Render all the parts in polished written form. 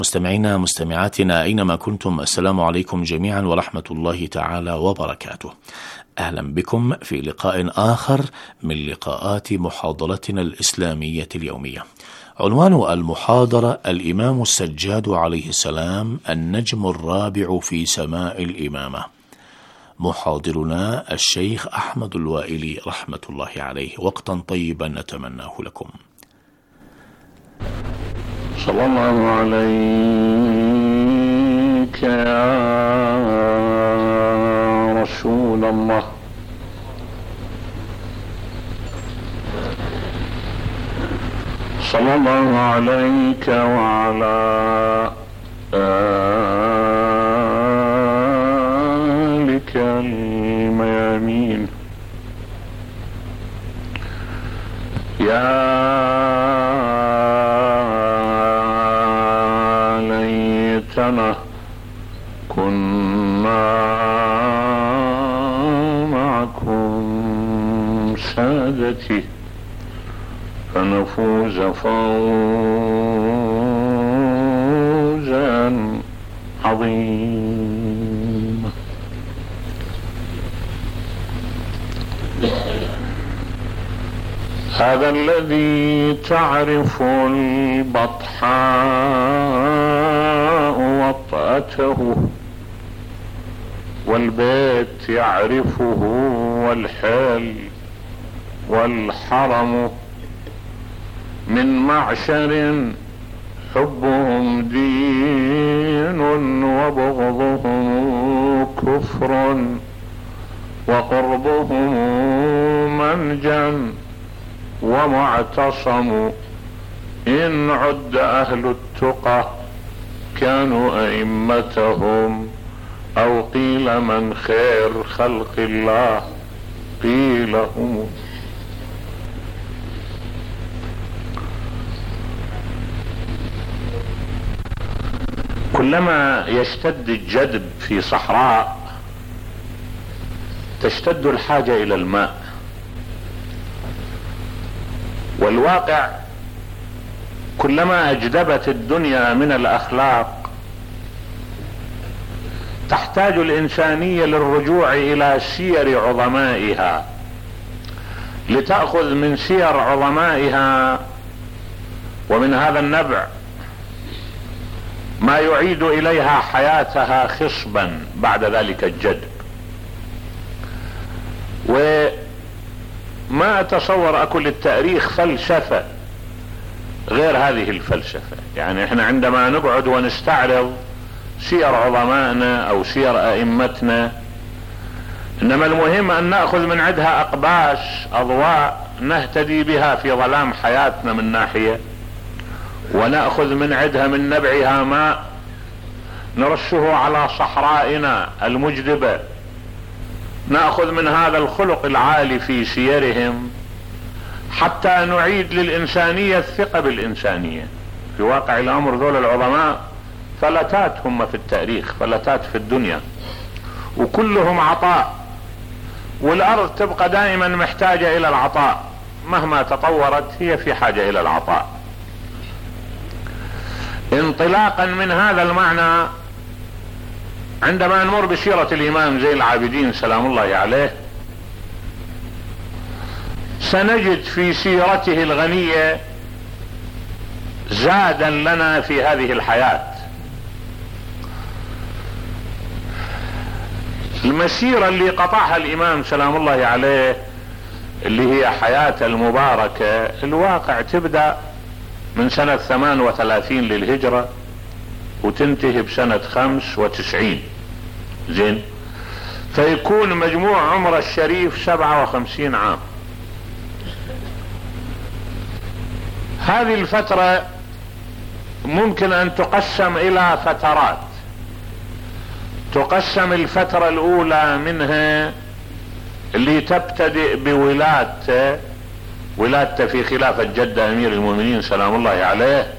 مستمعينا مستمعاتنا أينما كنتم، السلام عليكم جميعا ورحمة الله تعالى وبركاته. أهلا بكم في لقاء آخر من لقاءات محاضرتنا الإسلامية اليومية. عنوان المحاضرة: الإمام السجاد عليه السلام النجم الرابع في سماء الإمامة. محاضرنا الشيخ أحمد الوائلي رحمة الله عليه. وقتا طيبا نتمناه لكم. صلى الله عليك يا رسول الله. صلى الله عليك وعلى آلك الميامين. يا ليتنا كنا معكم سادتي فنفوز فوزا عظيما. هذا الذي تعرف البطحاء وطأته، والبيت يعرفه والحل والحرم، من معشر حبهم دين وبغضهم كفر، وقربهم منجا ومعتصم. إن عد أهل التقى كانوا أئمتهم، أو قيل من خير خلق الله قيل هم. كلما يشتد الجدب في صحراء تشتد الحاجة إلى الماء، والواقع كلما أجدبت الدنيا من الأخلاق تحتاج الإنسانية للرجوع إلى سير عظمائها، لتأخذ من سير عظمائها ومن هذا النبع ما يعيد إليها حياتها خصبا بعد ذلك الجدب. وما أتصور أكل التاريخ فلسفة غير هذه الفلسفة. يعني احنا عندما نقعد ونستعرض سير عظمائنا أو سير أئمتنا، إنما المهم أن نأخذ من عندها أقباس أضواء نهتدي بها في ظلام حياتنا من ناحية، ونأخذ من عندها من نبعها ماء نرشه على صحرائنا المجدبة. نأخذ من هذا الخلق العالي في سيرهم حتى نعيد للإنسانية الثقة بالإنسانية. في واقع الأمر ذول العظماء فلتات هم في التاريخ، فلتات في الدنيا، وكلهم عطاء، والأرض تبقى دائما محتاجة إلى العطاء، مهما تطورت هي في حاجة إلى العطاء. انطلاقا من هذا المعنى، عندما نمر بسيرة الإمام زين العابدين سلام الله عليه سنجد في سيرته الغنية زادا لنا في هذه الحياة. المسيرة اللي قطعها الإمام سلام الله عليه اللي هي حياة المباركة، الواقع تبدأ من سنة 38 للهجرة وتنتهي بسنة 95. زين، فيكون مجموع عمر الشريف 57 عام. هذه الفترة ممكن ان تقسم الى فترات. تقسم الفترة الاولى منها اللي تبتدئ ولادته في خلافة جدة امير المؤمنين سلام الله عليه،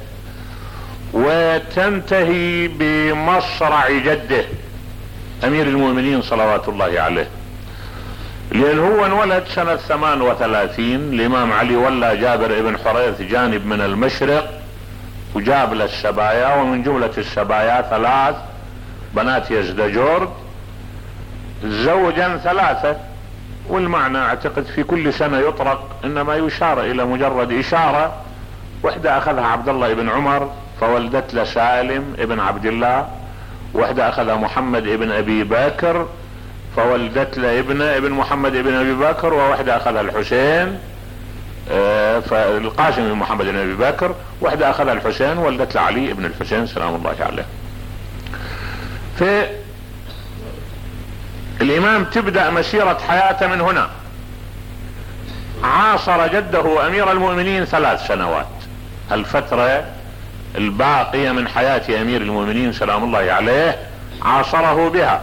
وتنتهي بمصرع جده امير المؤمنين صلوات الله عليه، لان هو انولد سنة 38. الامام علي ولى جابر ابن حريث جانب من المشرق وجاب له السبايا، ومن جملة السبايا 3 بنات يزدجرد، زوجا 3. والمعنى اعتقد في كل سنة يطرق، انما يشار الى مجرد اشارة. وحدة اخذها عبد الله بن عمر فولدت له سالم ابن عبد الله، وحدة اخذها محمد ابن ابي بكر فولدت له ابن محمد ابن ابي بكر، ووحدة اخذها الحسين فالقاسم بن محمد بن ابي بكر، وحدة اخذها الحسين ولدت له علي ابن الحسين سلام الله عليه. الامام تبدأ مسيرة حياته من هنا. عاصر جده امير المؤمنين 3 سنوات، الفترة الباقية من حياة امير المؤمنين سلام الله عليه عاصره بها.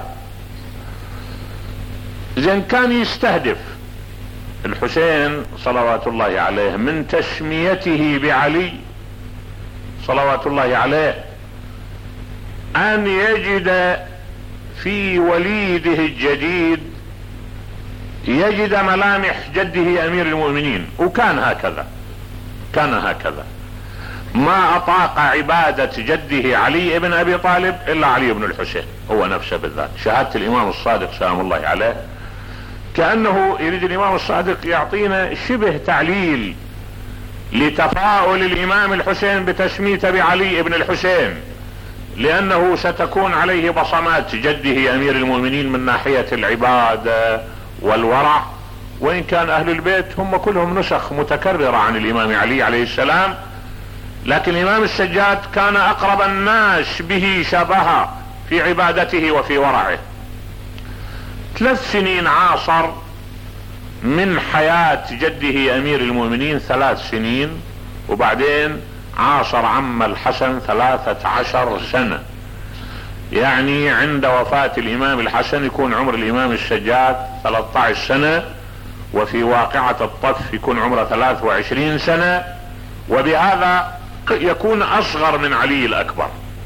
زين كان يستهدف الحسين صلوات الله عليه من تسميته بعلي صلوات الله عليه ان يجد في وليده الجديد يجد ملامح جده امير المؤمنين. وكان هكذا، كان هكذا، ما اطاق عبادة جده علي بن ابي طالب الا علي بن الحسين هو نفسه بالذات. شهادة الامام الصادق سلام الله عليه كأنه يريد الامام الصادق يعطينا شبه تعليل لتفاؤل الامام الحسين بتسميته بعلي بن الحسين، لانه ستكون عليه بصمات جده امير المؤمنين من ناحية العبادة والورع، وان كان اهل البيت هم كلهم نسخ متكررة عن الامام علي عليه السلام، لكن الامام السجاد كان اقرب الناس به شبها في عبادته وفي ورعه. 3 سنين عاصر من حياة جده امير المؤمنين 3 سنين، وبعدين عاصر عم الحسن 13 سنة. يعني عند وفاة الامام الحسن يكون عمر الامام السجاد 13 سنة، وفي واقعة الطف يكون عمره 23 سنة، وبهذا يكون اصغر من علي الاكبر،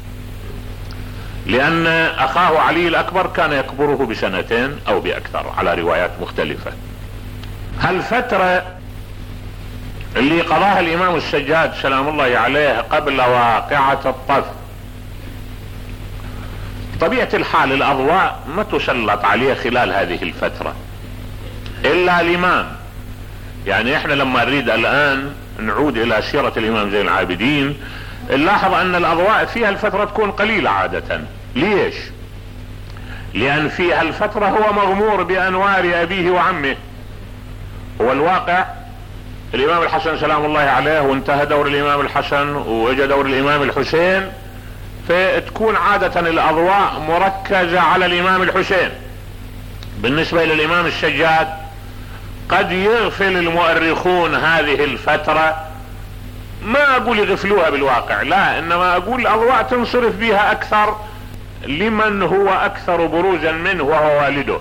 لان اخاه علي الاكبر كان يكبره ب2 او باكثر على روايات مختلفة. هالفترة اللي قضاها الامام السجاد سلام الله عليه قبل واقعة الطف، طبيعة الحال الاضواء ما تسلط عليه خلال هذه الفترة الا الامام. يعني احنا لما نريد الان نعود الى سيرة الامام زين العابدين نلاحظ ان الاضواء فيها الفترة تكون قليلة عادة. ليش؟ لان فيها الفترة هو مغمور بانوار ابيه وعمه. هو الواقع الامام الحسن سلام الله عليه وانتهى دور الامام الحسن واجى دور الامام الحسين، فتكون عادة الاضواء مركزة على الامام الحسين. بالنسبة للامام السجاد قد يغفل المؤرخون هذه الفترة، ما اقول يغفلوها بالواقع لا، انما اقول الاضواء تنصرف بها اكثر لمن هو اكثر بروزا منه وهو والده.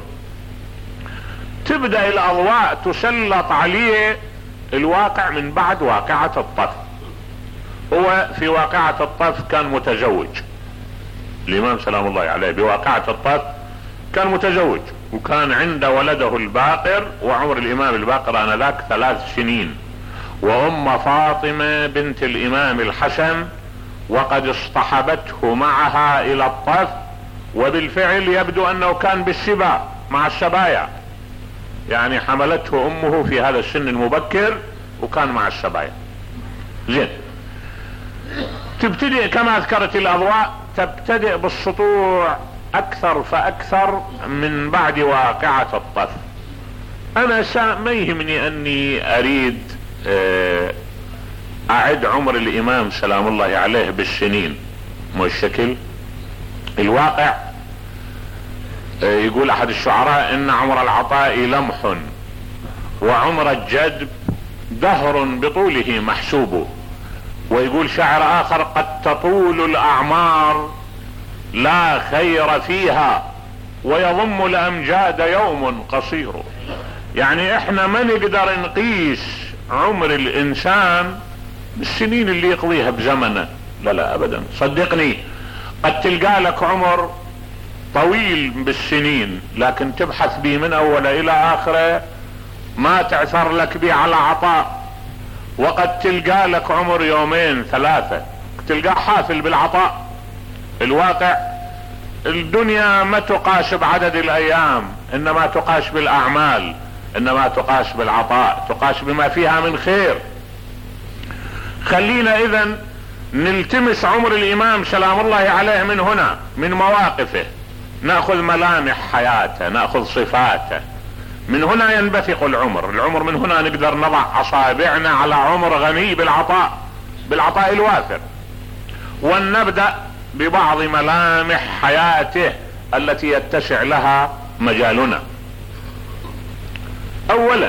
تبدأ الاضواء تسلط عليه الواقع من بعد واقعة الطف. هو في واقعة الطف كان متزوج، الامام سلام الله عليه بواقعة الطف كان متزوج، وكان عند ولده الباقر، وعمر الامام الباقر انذاك 3 سنين، وام فاطمة بنت الامام الحسن، وقد اصطحبته معها الى الطف، وبالفعل يبدو انه كان بالسبا مع السبايا، يعني حملته امه في هذا السن المبكر وكان مع السبايا. زين، تبتدئ كما ذكرت الاضواء تبتدئ بالسطوع اكثر فاكثر من بعد واقعة الطف. انا ما يهمني اني اريد اعد عمر الامام سلام الله عليه بالسنين، مو الشكل. الواقع يقول احد الشعراء ان عمر العطاء لمح وعمر الجدب دهر بطوله محسوب. ويقول شاعر اخر قد تطول الاعمار لا خير فيها ويضم الامجاد يوم قصير. يعني احنا ما نقدر نقيس عمر الانسان بالسنين اللي يقضيها بزمنه، لا لا ابدا، صدقني قد تلقى لك عمر طويل بالسنين لكن تبحث به من اول الى اخره ما تعثر لك به على عطاء، وقد تلقى لك عمر 2 3 يوم تلقاه حافل بالعطاء. الواقع الدنيا ما تقاس بعدد الايام، انما تقاس بالاعمال، انما تقاس بالعطاء، تقاس بما فيها من خير. خلينا اذن نلتمس عمر الامام سلام الله عليه من هنا، من مواقفه ناخذ ملامح حياته، ناخذ صفاته. من هنا ينبثق العمر من هنا نقدر نضع اصابعنا على عمر غني بالعطاء الوافر. ولنبدأ ببعض ملامح حياته التي يتسع لها مجالنا. اولا،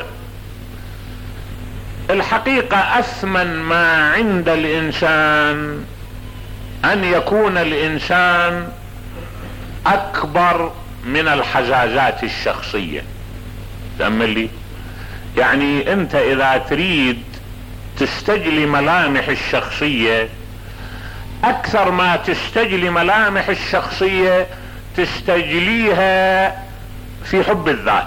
الحقيقة اثمن ما عند الانسان ان يكون الانسان اكبر من الحزازات الشخصية. تأمل لي، يعني انت اذا تريد تستجلي ملامح الشخصية، اكثر ما تستجلي ملامح الشخصية تستجليها في حب الذات.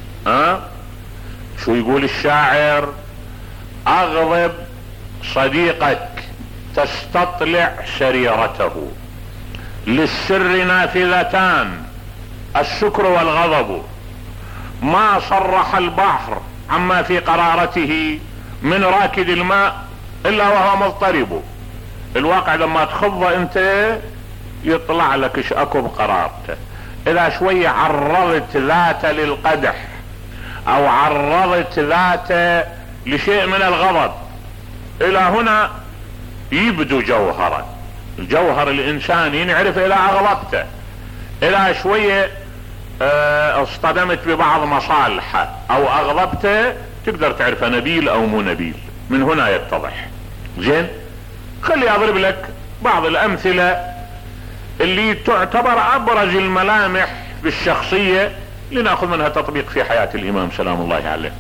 شو يقول الشاعر؟ اغضب صديقك تستطلع سريرته، للسر نافذتان السكر والغضب، ما صرح البحر عما في قرارته من راكد الماء الا وهو مضطرب. الواقع لما تخض انت يطلع لك ايش اكو بقرارته. اذا شوية عرضت ذاته للقدح او عرضت ذاته لشيء من الغضب، الى هنا يبدو جوهرا. الجوهر الانساني ينعرف اذا اغضبته، اذا شوية اصطدمت ببعض مصالحه او اغضبته تقدر تعرفه نبيل او مو نبيل. من هنا يتضح. زين، خلي اضرب لك بعض الامثلة اللي تعتبر ابرز الملامح بالشخصية لناخذ منها تطبيق في حياة الامام سلام الله عليه.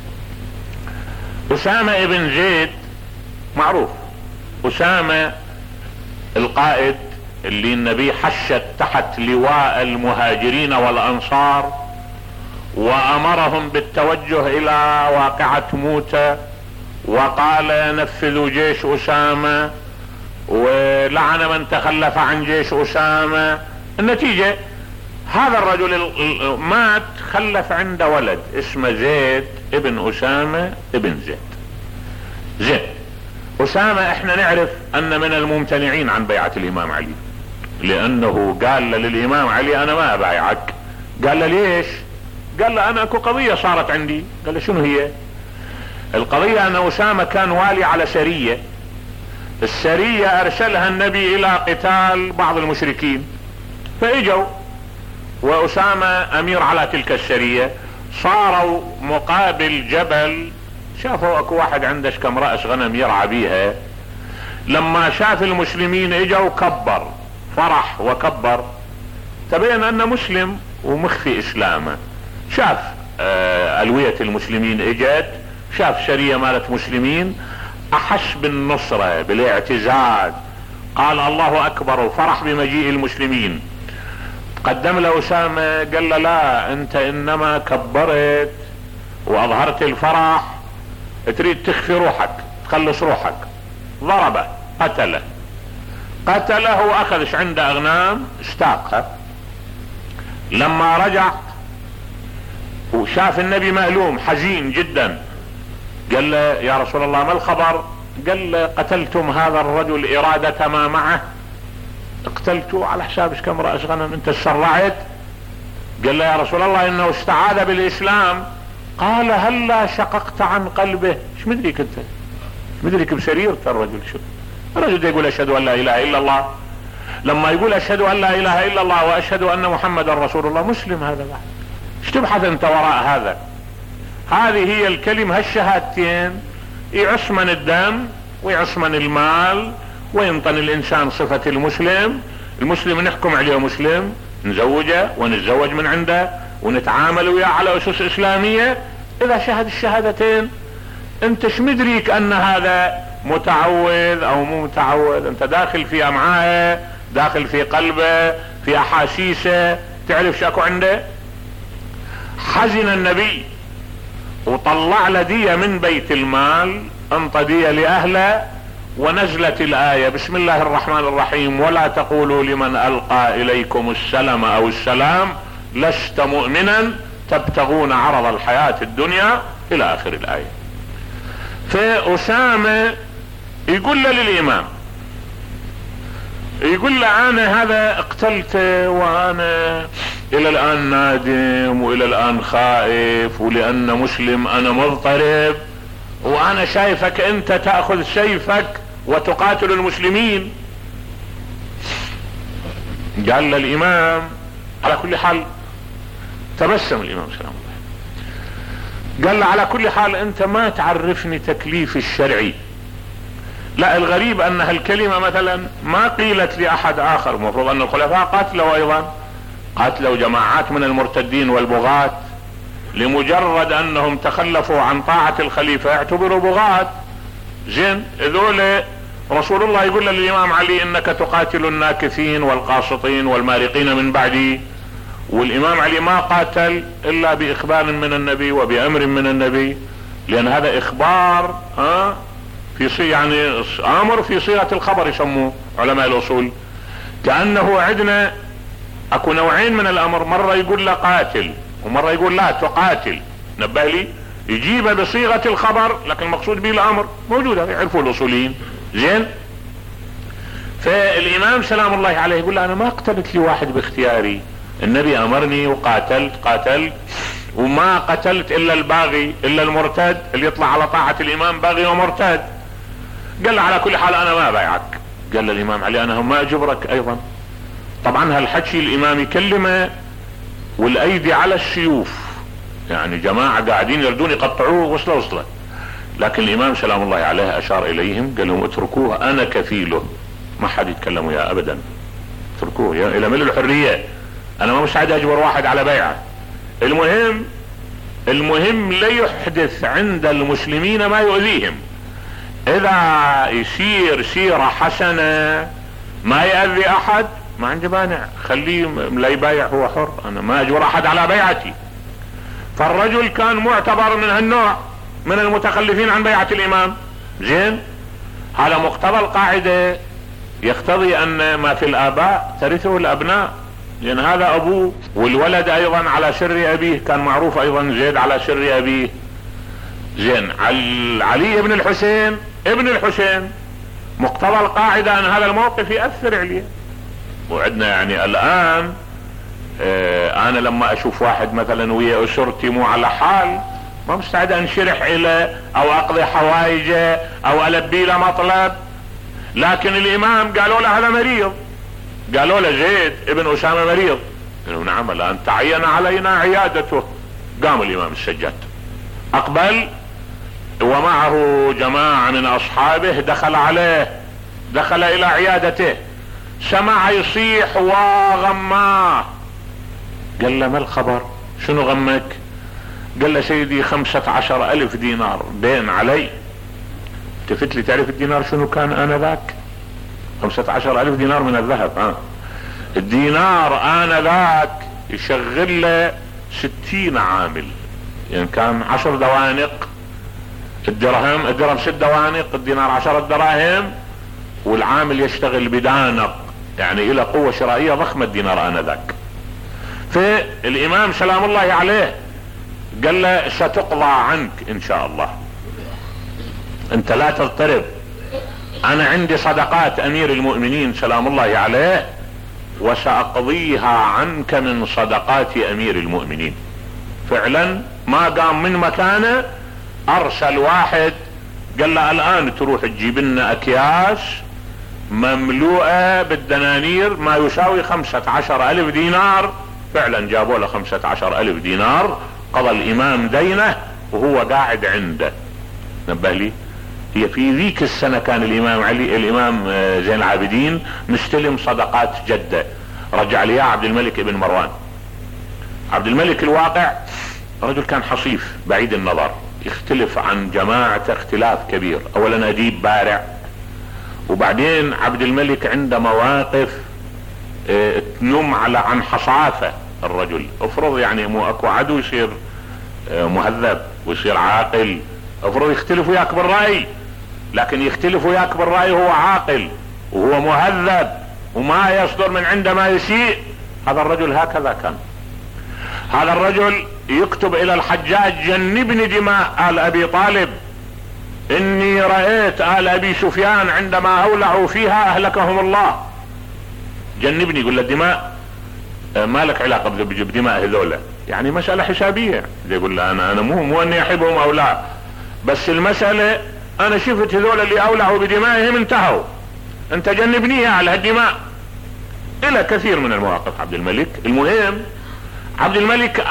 اسامة ابن زيد معروف، اسامة القائد اللي النبي حشت تحت لواء المهاجرين والانصار وامرهم بالتوجه الى واقعة موتى، وقال نفذوا جيش اسامة، ولعن من تخلف عن جيش اسامة. النتيجة هذا الرجل مات، خلف عنده ولد اسمه زيد ابن اسامة ابن زيد. زين، اسامة احنا نعرف ان من الممتنعين عن بيعة الامام علي، لانه قال للامام علي انا ما ابايعك. قال له ليش؟ قال له انا اكو قضية صارت عندي. قال له شنو هي؟ القضية ان اسامة كان والي على سرية، السرية ارسلها النبي الى قتال بعض المشركين، فاجوا واسامة امير على تلك السرية. صاروا مقابل جبل، شافوا اكو واحد عنده كم رأس غنم يرعى بيها. لما شاف المسلمين اجوا كبر، فرح وكبر، تبين انه مسلم ومخفي اسلامه. شاف الوية المسلمين اجت، شاف سرية مالت مسلمين، احس بالنصرة بالاعتزاز، قال الله اكبر وفرح بمجيء المسلمين. قدم له اسامة قال له لا، انت انما كبرت واظهرت الفرح، تريد تخفي روحك تخلص روحك. ضربه قتله واخذش عنده اغنام استاقها. لما رجع وشاف النبي مهلوم حزين جدا، قال له يا رسول الله ما الخبر؟ قال له قتلتم هذا الرجل ارادة ما معه، اقتلته على حسابش كم رأس غنم، انت تسرعت. قال له يا رسول الله انه استعاذ بالاسلام. قال هلا شققت عن قلبه. ايش مدريك انت؟ مدريك بسريرة الرجل؟ شو الرجل يقول اشهد ان لا اله الا الله. لما يقول اشهد ان لا اله الا الله واشهد ان محمدا رسول الله، مسلم هذا بعد. ايش تبحث انت وراء هذا؟ هذه هي الكلمة، هالشهادتين يعصمن الدم ويعصمن المال، وينطن الانسان صفة المسلم نحكم عليه مسلم، نزوجه ونتزوج من عنده ونتعامل وياه على اسس اسلامية. اذا شهد الشهادتين انت شمدريك ان هذا متعوذ او مو متعوذ؟ انت داخل في امعائه، داخل في قلبه، في احاسيسه، تعرف شاكو عنده. حزن النبي وطلع له دية من بيت المال، انطى دية لاهله، ونزلت الآية بسم الله الرحمن الرحيم ولا تقولوا لمن ألقى إليكم السلام أو السلام لست مؤمنا تبتغون عرض الحياة الدنيا إلى آخر الآية. فأسامة يقول له للإمام، يقول له أنا هذا اقتلته وأنا إلى الآن نادم وإلى الآن خائف، ولأن مسلم أنا مضطرب، وأنا شايفك أنت تأخذ سيفك وتقاتل المسلمين. قال للإمام على كل حال، تبسم الإمام سلام الله، قال له على كل حال أنت ما تعرفني تكليف الشرعي. لا، الغريب أن هالكلمة مثلا ما قيلت لأحد آخر. المفروض أن الخلفاء قاتلوا أيضا، قاتلوا جماعات من المرتدين والبغاة لمجرد أنهم تخلفوا عن طاعة الخليفة اعتبروا بغاة. زين، ذول رسول الله يقول للإمام علي إنك تقاتل الناكثين والقاسطين والمارقين من بعدي، والإمام علي ما قاتل إلا بإخبار من النبي وبأمر من النبي، لأن هذا إخبار في يعني امر في صيغة الخبر يسموه علماء الاصول. كأنه عندنا اكو نوعين من الامر، مرة يقول له قاتل ومرة يقول لا تقاتل. نبه لي، يجيبه بصيغة الخبر لكن المقصود به الامر، موجودة يعرفوا الاصوليين. زين، فالامام سلام الله عليه يقول له انا ما قتلت لي واحد باختياري، النبي امرني وقاتلت وما قتلت الا الباغي الا المرتد اللي يطلع على طاعة الامام باغي ومرتد. قال له على كل حال انا ما بايعك. قال له الامام علي انا ما اجبرك ايضا. طبعا هالحكي الامام يكلمه والايدي على السيوف، يعني جماعة قاعدين يردون يقطعوه وصله، لكن الامام سلام الله عليه اشار اليهم قال لهم اتركوه انا كفيله، ما حد يتكلم وياه ابدا، اتركوه الى ملء الحرية، انا ما مستعد اجبر واحد على بيعه. المهم لا يحدث عند المسلمين ما يؤذيهم. اذا يصير سيرة حسنة ما يأذي احد ما عندي مانع، خليه لا يبايع، هو حر، انا ما اجبر احد على بيعتي. فالرجل كان معتبر من هالنوع من المتخلفين عن بيعة الامام. زين، على مقتضى القاعدة يقتضي ان ما في الاباء ترثه الابناء، لان هذا ابوه، والولد ايضا على سر ابيه، كان معروف ايضا زيد على سر ابيه. زين، علي بن الحسين ابن الحسين، مقتضى القاعدة ان هذا الموقف يأثر عليه. وعندنا يعني الان انا لما اشوف واحد مثلا ويا اسرتي مو على حال ما مستعد انشرح اليه او اقضي حوائجه او البي له مطلب، لكن الامام قالوا له هذا مريض، قالوا له زيد ابن اسامة مريض، قالوا نعم الان تعين علينا عيادته. قام الامام السجاد اقبل ومعه جماعة من اصحابه، دخل الى عيادته، سمع يصيح وغماه. قال له ما الخبر، شنو غمك؟ قال له سيدي 15,000 دينار دين علي. التفت لي، تعرف الدينار شنو كان انذاك؟ 15,000 دينار من الذهب. الدينار انذاك يشغل له 60 عامل، يعني كان 10 دوانق، الدرهم 6 دوانق، الدينار 10 دراهم، والعامل يشتغل بدانق، يعني الى قوة شرائية ضخمة الدينار انذاك. فالامام سلام الله عليه قال له ستقضى عنك ان شاء الله، انت لا تضطرب، انا عندي صدقات امير المؤمنين سلام الله عليه وساقضيها عنك من صدقات امير المؤمنين. فعلا ما قام من مكانه، ارسل واحد قال له الان تروح تجيب لنا اكياس مملوءة بالدنانير ما يساوي 15,000 دينار. فعلا جابوا له 15,000 دينار، قضى الامام دينه وهو قاعد عنده. نبه لي، هي في ذيك السنة كان الامام زين العابدين مستلم صدقات جدة، رجع لي عبد الملك ابن مروان. عبد الملك الواقع رجل كان حصيف بعيد النظر، يختلف عن جماعة اختلاف كبير. اولا اديب بارع، وبعدين عبد الملك عنده مواقف تنم عن حصافة الرجل. افرض يعني مو اكو عدو يصير مهذب ويصير عاقل، افرض يختلف وياك بالرأي، لكن يختلف وياك بالرأي، هو عاقل وهو مهذب وما يصدر من عندما يسيء. هذا الرجل هكذا كان. هذا الرجل يكتب الى الحجاج: جنبني دماء آل ابي طالب، اني رأيت آل ابي سفيان عندما اولعوا فيها اهلكهم الله. جنبني، يقول له الدماء ما لك علاقة بدماء هذولا، يعني مسألة حسابية. يقول له انا مو اني احبهم او لا، بس المسألة انا شفت هذولا اللي اولعوا بدمائهم انتهوا، انت جنبنيها على هالدماء. الى كثير من المواقف عبد الملك. المهم عبد الملك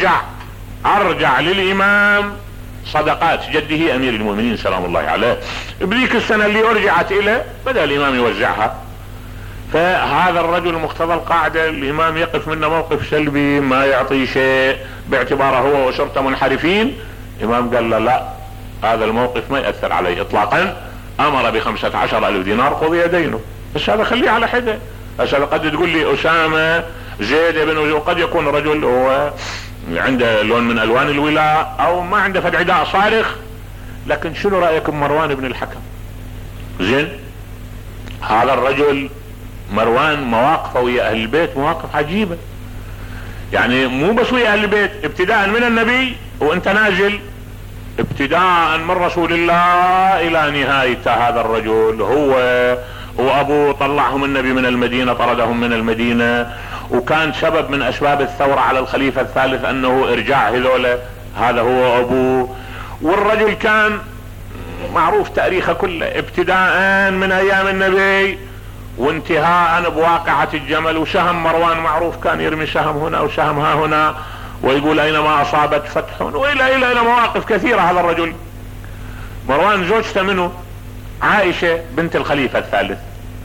ارجع للامام صدقات جده امير المؤمنين سلام الله عليه. بذيك السنة اللي ارجعت اليه بدأ الامام يوزعها. فهذا الرجل مقتضى القاعدة الامام يقف منه موقف سلبي، ما يعطي شيء باعتباره هو وشرطة منحرفين. الامام قال له لا، هذا الموقف ما يأثر عليه اطلاقا. امر ب15,000 دينار قضي دينه. بس هذا خليه على حده. بس هذا قد تقول لي اسامة زيد بن، وقد يكون رجل هو عنده لون من الوان الولاء او ما عنده فد عداء صارخ، لكن شنو رأيك بمروان بن الحكم؟ زين، هذا الرجل مروان مواقفه ويا اهل البيت مواقف عجيبة، يعني مو بس ويا اهل البيت، ابتداء من النبي وانت نازل، ابتداء من رسول الله الى نهايته. هذا الرجل هو وابوه طلعهم النبي من المدينة، طردهم من المدينة، وكان سبب من اسباب الثورة على الخليفة الثالث انه ارجاع هذولا. هذا هو ابوه. والرجل كان معروف تاريخه كله، ابتداء من ايام النبي وانتهاء بواقعة الجمل. وسهم مروان معروف، كان يرمي سهم هنا وسهم ها هنا ويقول اينما اصابت فتح، والى مواقف كثيرة. هذا الرجل مروان زوجته منه عائشة بنت الخليفة الثالث،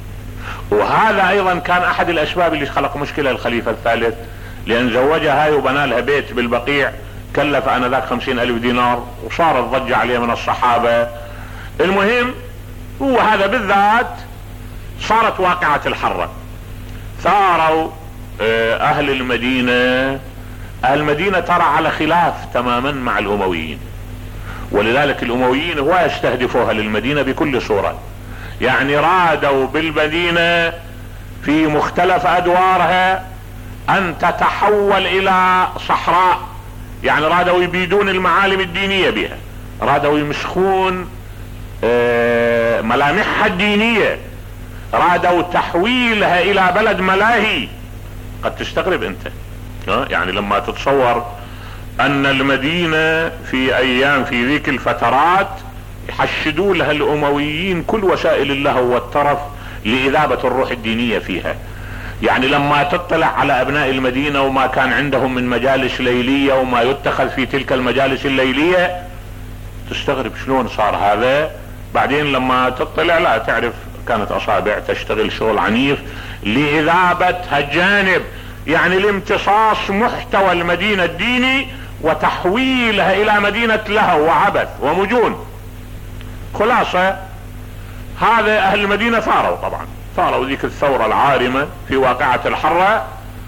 وهذا ايضا كان احد الاسباب اللي خلق مشكلة الخليفة الثالث، لان زوجها هاي وبنى لها بيت بالبقيع، كلف انذاك 50,000 دينار، وصارت ضجة عليه من الصحابة. المهم هو هذا بالذات صارت واقعة الحرة، ثاروا اهل المدينة ترى على خلاف تماما مع الامويين، ولذلك الامويين هو يستهدفوها للمدينة بكل صورة. يعني رادوا بالمدينة في مختلف ادوارها ان تتحول الى صحراء، يعني رادوا يبيدون المعالم الدينية بها، رادوا يمسخون ملامحها الدينية، رادوا تحويلها الى بلد ملاهي. قد تستغرب انت، يعني لما تتصور ان المدينة في ايام في ذيك الفترات يحشدوا لها الامويين كل وسائل اللهو والترف لاذابة الروح الدينية فيها. يعني لما تطلع على ابناء المدينة وما كان عندهم من مجالس ليلية وما يتخذ في تلك المجالس الليلية تستغرب شلون صار هذا. بعدين لما تطلع لا تعرف كانت اصابع تشتغل شغل عنيف لاذابة هالجانب، يعني لامتصاص محتوى المدينة الديني وتحويلها الى مدينة لهو وعبث ومجون. خلاصة هذا اهل المدينة ثاروا ذيك الثورة العارمة في واقعة الحرة،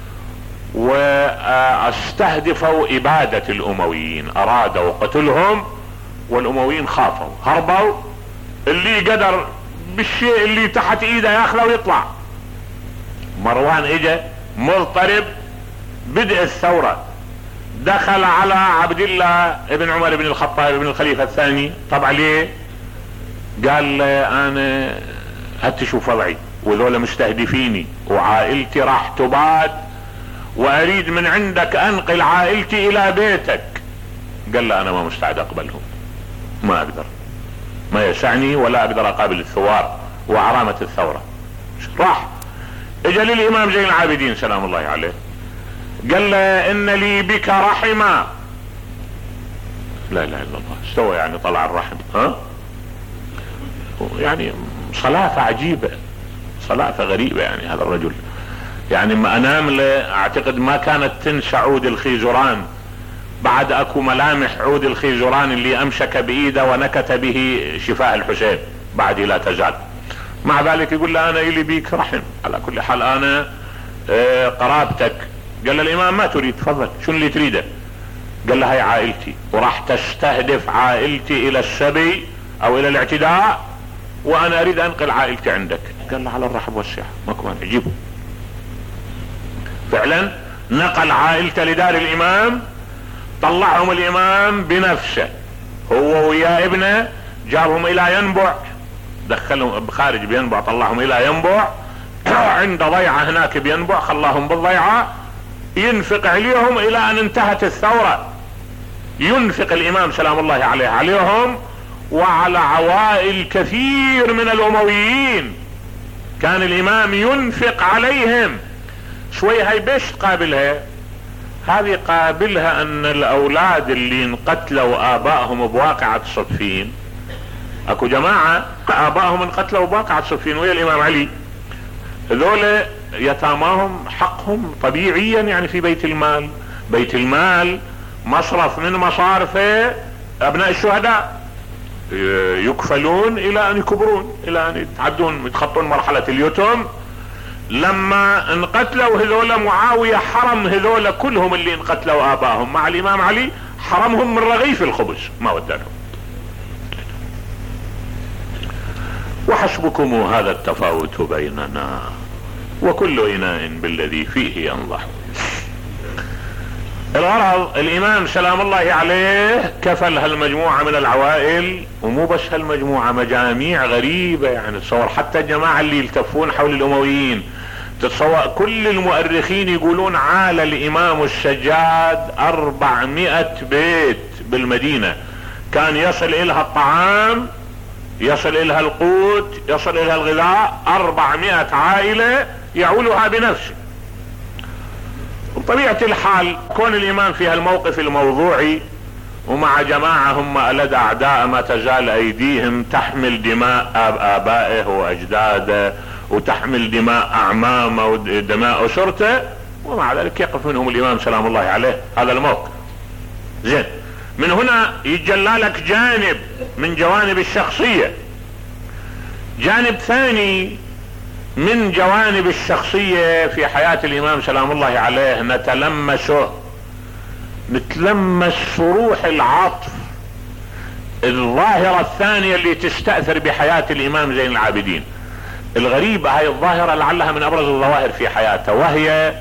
واستهدفوا ابادة الامويين، ارادوا قتلهم، والامويين خافوا هربوا. اللي قدر بالشيء اللي تحت ايده ياخذه ويطلع. مروان اجى مضطرب، بدء الثورة دخل على عبد الله ابن عمر بن الخطاب ابن الخليفة الثاني. طبعا ليه؟ قال انا هتشوف وضعي وذولا مستهدفيني وعائلتي راح تباد، واريد من عندك انقل عائلتي الى بيتك. قال له انا ما مستعد اقبلهم، ما اقدر، ما يسعني ولا اقدر اقابل الثوار وعرامة الثورة. راح اجى للامام زين العابدين سلام الله عليه، قال له ان لي بك رحمة. لا اله الا الله، استوى يعني طلع الرحم، يعني صلافة عجيبة، صلافة غريبة. يعني هذا الرجل يعني ما انام اعتقد ما كانت تنسى عود الخيزران، بعد اكو ملامح عود الخيزران اللي امسك بايده ونكت به شفاه الحسين، بعد لا تزال. مع ذلك يقول له انا الي بيك رحم، على كل حال انا قرابتك. قال له الامام ما تريد، تفضل شو اللي تريده؟ قال له هاي عائلتي، وراح تستهدف عائلتي الى السبي او الى الاعتداء، وانا اريد انقل عائلتي عندك. قال له على الرحب والسعة، ماكو مانع، جيبه. فعلا نقل عائلته لدار الامام، طلعهم الامام بنفسه هو ويا ابنه، جابهم الى ينبع، دخلهم بخارج بينبع، طلعهم الى ينبع، عند ضيعة هناك بينبع، خلاهم بالضيعة، ينفق عليهم الى ان انتهت الثورة. ينفق الامام سلام الله عليه عليهم وعلى عوائل كثير من الامويين، كان الامام ينفق عليهم. شوي هاي بيش تقابلها؟ هذه قابلها ان الاولاد اللي انقتلوا ابائهم بواقعة صفين، اكو جماعة ابائهم انقتلوا بواقعة صفين ويا الامام علي، هذول يتاماهم حقهم طبيعيا يعني في بيت المال. بيت المال مصرف من مصارفه ابناء الشهداء، يكفلون الى ان يكبرون، الى ان يتعدون يتخطون مرحلة اليتم. لما انقتلوا هذول معاوية حرم هذول كلهم اللي انقتلوا ابائهم مع الامام علي، حرمهم من رغيف الخبز، ما ودانهم. وحسبكم هذا التفاوت بيننا، وكل اناء بالذي فيه ينضح. الغرض الامام سلام الله عليه كفل هالمجموعة من العوائل، ومو بس هالمجموعة، مجاميع غريبة يعني. تصور حتى الجماعة اللي يلتفون حول الامويين، تتصور كل المؤرخين يقولون عال الامام السجاد 400 بيت بالمدينة، كان يصل الها الطعام، يصل الها القوت، يصل الها الغذاء، 400 عائلة يعولها بنفسه. بطبيعة الحال كون الامام في هالموقف الموضوعي ومع جماعة هم ألد اعداء ما تزال ايديهم تحمل دماء ابائه واجداده، وتحمل دماء اعمامه ودماء اسرته، ومع ذلك يقف منهم الامام سلام الله عليه هذا الموقف. زين، من هنا يتجلى لك جانب من جوانب الشخصية. جانب ثاني من جوانب الشخصية في حياة الامام سلام الله عليه نتلمس روح العطف، الظاهرة الثانية اللي تستأثر بحياة الامام زين العابدين. الغريب هاي الظاهرة لعلها من ابرز الظواهر في حياته، وهي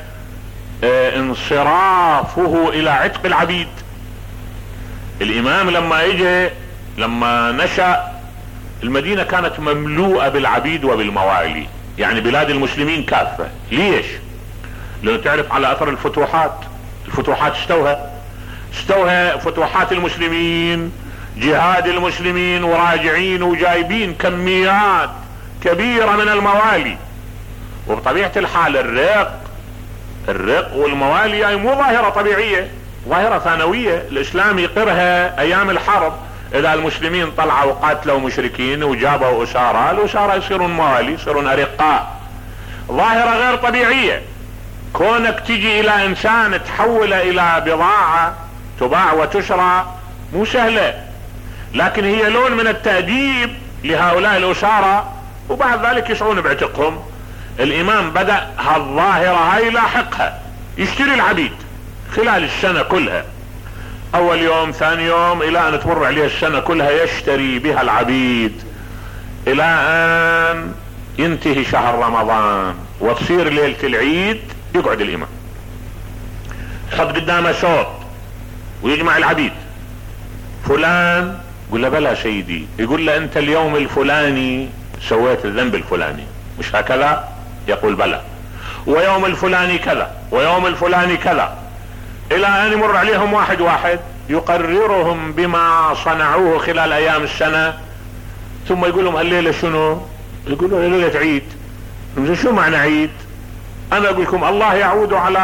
انصرافه الى عتق العبيد. الامام لما نشأ المدينة كانت مملوءة بالعبيد وبالموالي، يعني بلاد المسلمين كافة. ليش؟ لانه تعرف على اثر الفتوحات استوها فتوحات المسلمين، جهاد المسلمين، وراجعين وجايبين كميات كبيرة من الموالي. وبطبيعة الحال الرق والموالي يعني مو ظاهرة طبيعية، ظاهرة ثانوية. الاسلام يقرها ايام الحرب، اذا المسلمين طلعوا وقاتلوا مشركين وجابوا اسارى، الاسارى يصيرون موالي، يصيرون ارقاء. ظاهرة غير طبيعية. كونك تجي الى انسان تحول الى بضاعة تباع وتشرى مو سهلة، لكن هي لون من التأديب لهؤلاء الاسارى، وبعد ذلك يسعون بعتقهم. الامام بدأ هالظاهرة هاي يلاحقها، يشتري العبيد خلال السنة كلها، اول يوم ثاني يوم الى ان تمر عليه السنة كلها يشتري بها العبيد، الى ان ينتهي شهر رمضان وتصير ليلة العيد. يقعد الامام يحط قدامه صوت ويجمع العبيد. فلان يقول له بلى سيدي، يقول له انت اليوم الفلاني سويت الذنب الفلاني، مش هكذا؟ يقول بلى. ويوم الفلاني كذا، ويوم الفلاني كذا، الى ان يمر عليهم واحد واحد يقررهم بما صنعوه خلال ايام السنة، ثم يقول لهم هالليلة شنو؟ يقولوا ليلة عيد. شو معنى عيد؟ انا اقول لكم الله يعود على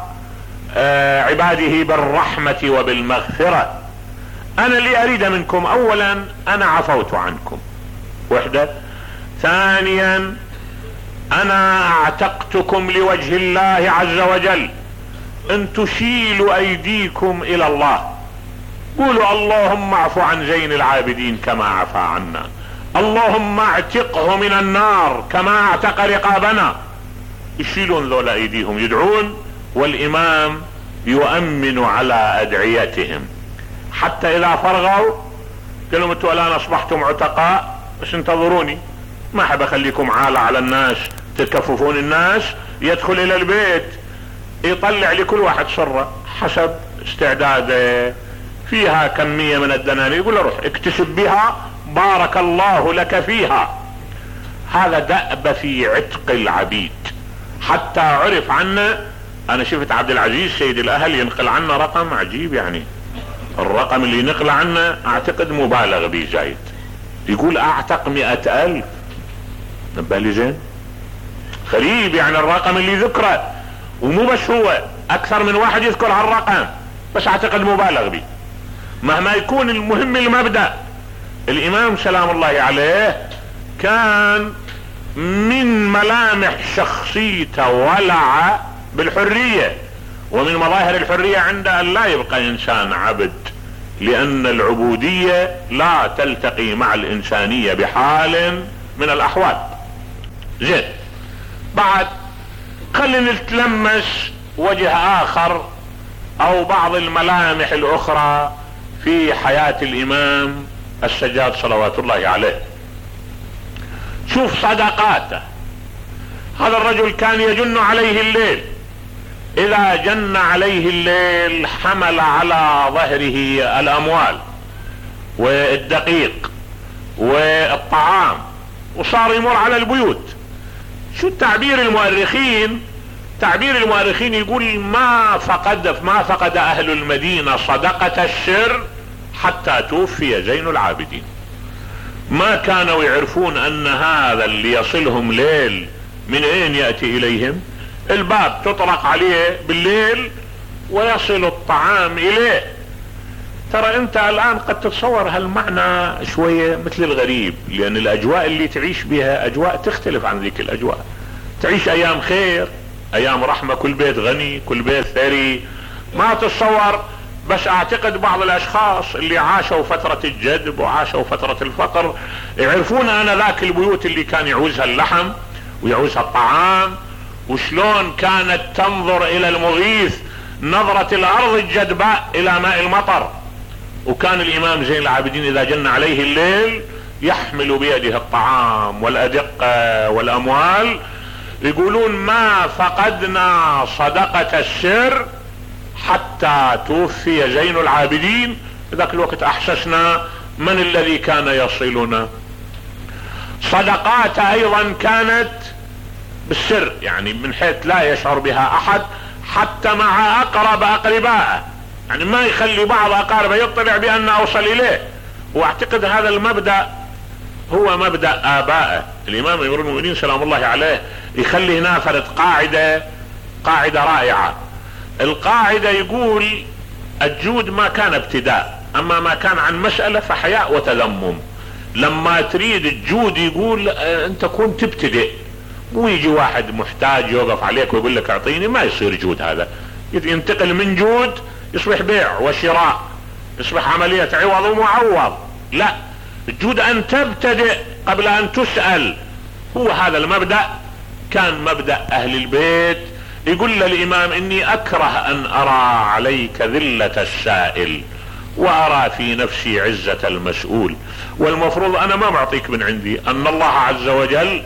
عباده بالرحمة وبالمغفرة. انا اللي اريد منكم، اولا انا عفوت عنكم، وحدة. ثانيا انا اعتقتكم لوجه الله عز وجل، ان تشيلوا ايديكم الى الله، قولوا اللهم اعف عن زين العابدين كما عفا عنا، اللهم اعتقه من النار كما اعتق رقابنا. يشيلون ذولا ايديهم يدعون، والامام يؤمن على ادعيتهم، حتى اذا فرغوا قالوا انتوا الان اصبحتم عتقاء، بس انتظروني، ما حب اخليكم عالة على الناس تكففون الناس. يدخل الى البيت يطلع لكل واحد صرة حسب استعداده، فيها كمية من الدنانير، يقول له روح اكتسب بها بارك الله لك فيها. هذا دأب في عتق العبيد حتى عرف عنا. انا شفت عبد العزيز سيد الاهل ينقل عنا رقم عجيب، يعني الرقم اللي نقل عنا اعتقد مبالغ به زايد، يقول اعتق 100,000. نبالي زين غريب يعني الرقم اللي ذكره، ومو بس هو، اكثر من واحد يذكر هالرقم، بس اعتقد مبالغ به. مهما يكون المهم المبدأ. الامام سلام الله عليه كان من ملامح شخصيته ولع بالحرية، ومن مظاهر الحرية عنده ان لا يبقى انسان عبد، لان العبودية لا تلتقي مع الانسانية بحال من الاحوال. زين، بعد خلينا نتلمس وجه اخر او بعض الملامح الاخرى في حياة الامام السجاد صلوات الله عليه. شوف صدقاته. هذا الرجل كان يجن عليه الليل، اذا جن عليه الليل حمل على ظهره الاموال والدقيق والطعام وصار يمر على البيوت. شو التعبير المؤرخين؟ تعبير المؤرخين يقول ما فقد اهل المدينة صدقة السر حتى توفي زين العابدين. ما كانوا يعرفون ان هذا اللي يصلهم ليل من اين يأتي اليهم، الباب تطرق عليه بالليل ويصل الطعام اليه. ترى انت الان قد تتصور هالمعنى شوية مثل الغريب، لان الاجواء اللي تعيش بها اجواء تختلف عن ذيك الاجواء. تعيش ايام خير، ايام رحمة، كل بيت غني، كل بيت ثري، ما تتصور. بس اعتقد بعض الاشخاص اللي عاشوا فترة الجدب وعاشوا فترة الفقر يعرفون انا ذاك البيوت اللي كان يعوزها اللحم ويعوزها الطعام، وشلون كانت تنظر الى المغيث نظرة الارض الجدباء الى ماء المطر. وكان الامام زين العابدين اذا جن عليه الليل يحمل بيده الطعام والادقة والاموال. يقولون ما فقدنا صدقة السر حتى توفي زين العابدين. ذاك الوقت احسسنا من الذي كان يصلنا. صدقات ايضا كانت بالسر، يعني من حيث لا يشعر بها احد حتى مع اقرب اقربائه، يعني ما يخلي بعض اقاربه يطلع بان اوصل اليه. واعتقد هذا المبدأ هو مبدأ ابائه. الامام امير المؤمنين سلام الله عليه يخلي هنا فرد قاعدة رائعة. القاعدة يقول الجود ما كان ابتداء، اما ما كان عن مسألة فحياء وتذمم. لما تريد الجود يقول انت كنت تبتدئ، مو يجي واحد محتاج يوقف عليك ويقول لك اعطيني، ما يصير جود. هذا ينتقل من جود يصبح بيع وشراء، يصبح عملية عوض ومعوض. لا، الجود ان تبتدئ قبل ان تسأل. هو هذا المبدأ كان مبدأ اهل البيت. يقول للامام اني اكره ان ارى عليك ذلة السائل وارى في نفسي عزة المسؤول. والمفروض انا ما معطيك من عندي، ان الله عز وجل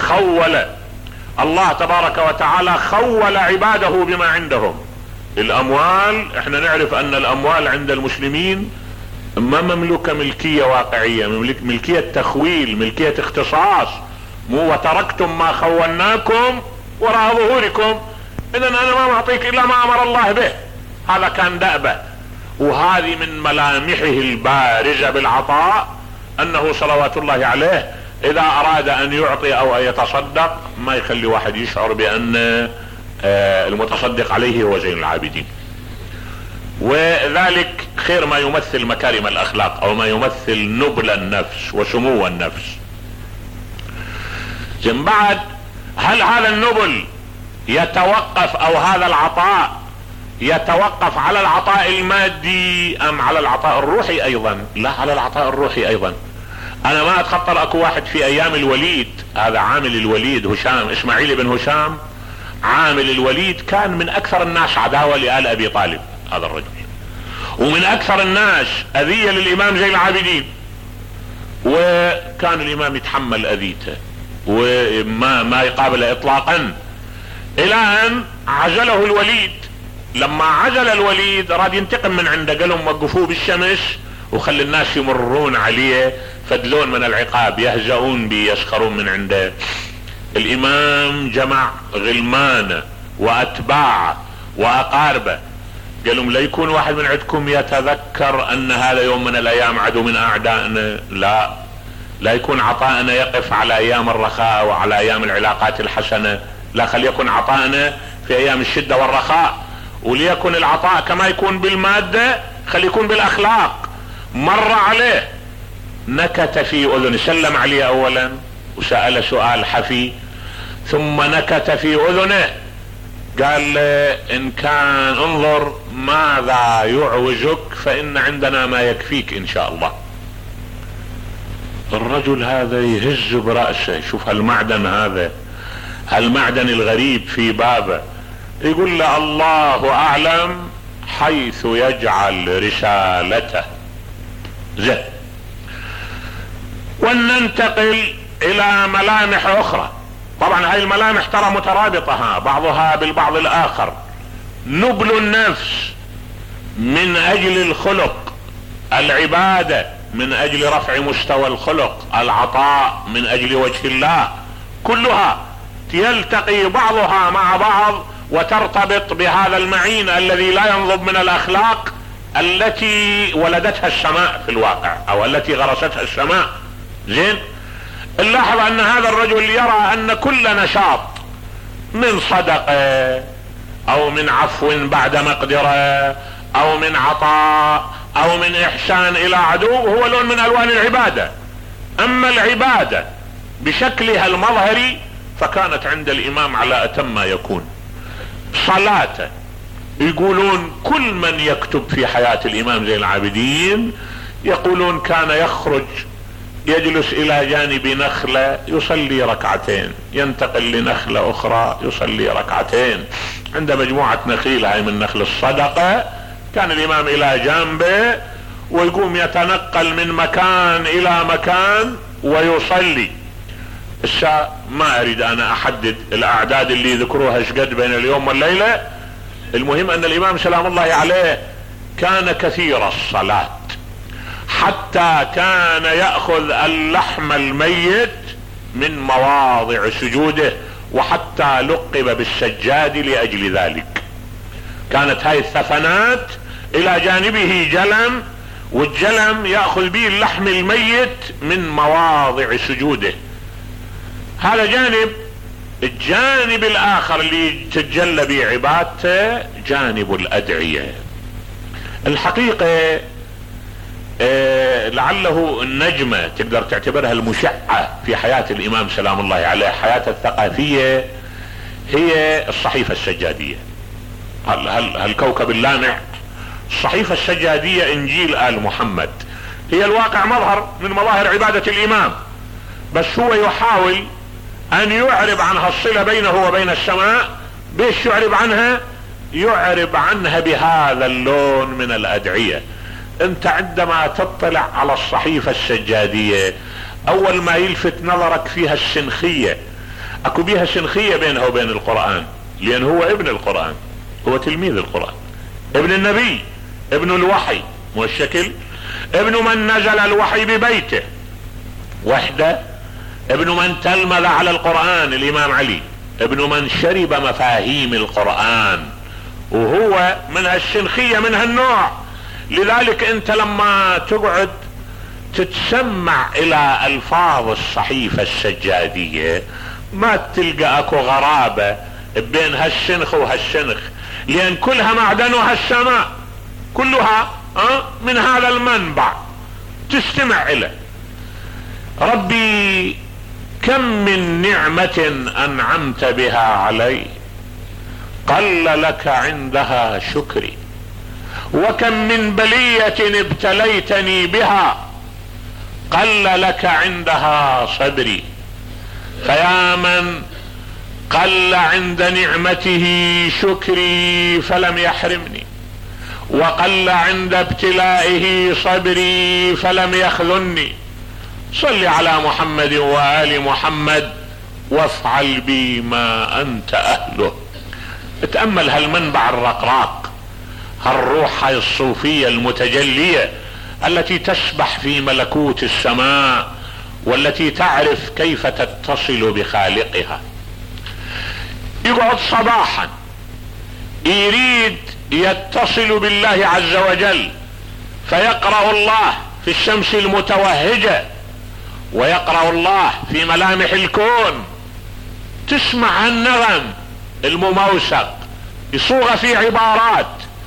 الله تبارك وتعالى خول عباده بما عندهم. الاموال احنا نعرف ان الاموال عند المسلمين ما مملوكة ملكية واقعية، ملكية تخويل، ملكية اختصاص. مو وتركتم ما خولناكم وراء ظهوركم. اذا انا ما معطيك الا ما امر الله به. هذا كان دأبه. وهذه من ملامحه البارزة بالعطاء انه صلوات الله عليه اذا اراد ان يعطي او ان يتصدق ما يخلي واحد يشعر بان المتصدق عليه هو زين العابدين. وذلك خير ما يمثل مكارم الاخلاق او ما يمثل نبل النفس وسمو النفس. ثم بعد، هل هذا النبل يتوقف او هذا العطاء يتوقف على العطاء المادي ام على العطاء الروحي ايضا؟ لا، على العطاء الروحي ايضا. انا ما اتخطر اكو واحد في ايام الوليد، هذا عامل الوليد هشام، اسماعيل بن هشام عامل الوليد، كان من اكثر الناس عداوة لآل ابي طالب هذا الرجل، ومن اكثر الناس اذية للامام زين العابدين. وكان الامام يتحمل اذيته وما يقابل اطلاقا، الى ان عزله الوليد. لما عزل الوليد راد ينتقم من عنده، قالوا وقفوه بالشمس وخلي الناس يمرون عليه فدلون من العقاب، يهزؤون بي يسخرون من عنده. الامام جمع غلمانه واتباعه واقاربه، قالوا لا يكون واحد من عندكم يتذكر ان هذا يوم من الايام عدو من اعدائنا، لا يكون عطاءنا يقف على ايام الرخاء وعلى ايام العلاقات الحسنة، لا، خليكن عطاءنا في ايام الشدة والرخاء، وليكن العطاء كما يكون بالمادة خلي يكون بالاخلاق. مر عليه نكت في اذنه، سلم عليه اولا وسأل سؤال حفي، ثم نكت في اذنه قال له ان كان انظر ماذا يعوزك فان عندنا ما يكفيك ان شاء الله. الرجل هذا يهز برأسه، شوف هالمعدن هذا، هالمعدن الغريب في بابه، يقول له الله اعلم حيث يجعل رسالته. زين، وننتقل الى ملامح اخرى. طبعا هاي الملامح ترى مترابطة بعضها بالبعض الاخر. نبل النفس من اجل الخلق، العبادة من اجل رفع مستوى الخلق، العطاء من اجل وجه الله، كلها يلتقي بعضها مع بعض وترتبط بهذا المعين الذي لا ينضب من الاخلاق التي ولدتها السماء في الواقع او التي غرستها السماء. زين، نلاحظ ان هذا الرجل يرى ان كل نشاط من صدقة او من عفو بعد مقدرة او من عطاء او من احسان الى عدو هو لون من الوان العبادة. اما العبادة بشكلها المظهري فكانت عند الامام على اتم ما يكون. صلاته يقولون كل من يكتب في حياة الامام زين العابدين يقولون كان يخرج يجلس الى جانب نخلة يصلي ركعتين، ينتقل لنخلة اخرى يصلي ركعتين. عند مجموعة نخيل هاي من نخل الصدقة كان الامام الى جانبه ويقوم يتنقل من مكان الى مكان ويصلي. ما اريد انا احدد الاعداد اللي ذكروها شقد بين اليوم والليلة، المهم ان الامام سلام الله عليه كان كثير الصلاة، حتى كان يأخذ اللحم الميت من مواضع سجوده، وحتى لقب بالسجاد لأجل ذلك. كانت هاي الثفنات الى جانبه جلم، والجلم يأخذ به اللحم الميت من مواضع سجوده. هذا جانب. الجانب الاخر اللي تتجلى به عبادته جانب الادعية. الحقيقة لعله النجمة تقدر تعتبرها المشعة في حياة الامام سلام الله عليه، حياته الثقافية، هي الصحيفة السجادية. هالكوكب اللامع، الصحيفة السجادية انجيل آل محمد، هي الواقع مظهر من مظاهر عبادة الامام، بس هو يحاول ان يعرب عنها الصلة بينه وبين السماء. بيش يعرب عنها؟ يعرب عنها بهذا اللون من الادعية. انت عندما تطلع على الصحيفة السجادية اول ما يلفت نظرك فيها السنخية. اكو بيها سنخية بينها وبين القرآن، لان هو ابن القرآن، هو تلميذ القرآن، ابن النبي، ابن الوحي، مو الشكل، ابن من نزل الوحي ببيته وحده، ابن من تلمذ على القرآن الامام علي، ابن من شرب مفاهيم القرآن، وهو من هالسنخية من هالنوع. لذلك انت لما تقعد تتسمع الى الفاظ الصحيفة السجادية ما تلقى اكو غرابة بين هالسنخ وهالسنخ، لان كلها معدنها السماء، كلها من هذا المنبع تستمع اليه. ربي كم من نعمة انعمت بها علي قل لك عندها شكري، وكم من بلية ابتليتني بها قل لك عندها صبري. فيا من قل عند نعمته شكري فلم يحرمني، وقل عند ابتلائه صبري فلم يخذلني، صل على محمد وآل محمد وافعل بي ما انت اهله. اتأمل هالمنبع الرقراق، هالروح الصوفية المتجلية التي تسبح في ملكوت السماء والتي تعرف كيف تتصل بخالقها. يقعد صباحا يريد يتصل بالله عز وجل، فيقرأ الله في الشمس المتوهجة، ويقرأ الله في ملامح الكون. تسمع النغم المموسق يصوغ في عبارات: